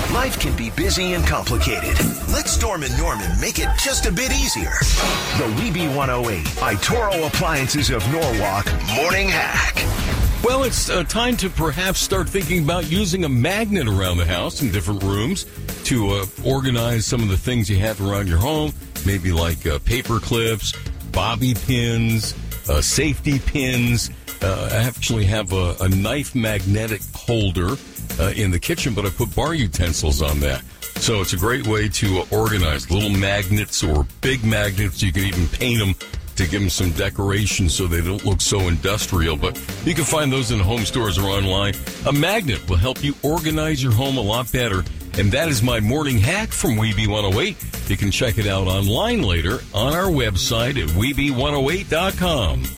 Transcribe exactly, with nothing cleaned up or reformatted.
Life can be busy and complicated. Let Storm and Norman make it just a bit easier. The Weeby one oh eight by Toro Appliances of Norwalk Morning Hack. Well, it's uh, time to perhaps start thinking about using a magnet around the house in different rooms to uh, organize some of the things you have around your home, maybe like uh, paper clips, bobby pins, uh, safety pins. Uh, I actually have a, a knife magnetic holder uh, in the kitchen, but I put bar utensils on that. So it's a great way to uh, organize little magnets or big magnets. You can even paint them to give them some decoration so they don't look so industrial. But you can find those in home stores or online. A magnet will help you organize your home a lot better. And that is my morning hack from Weeby one oh eight. You can check it out online later on our website at weeby one oh eight dot com.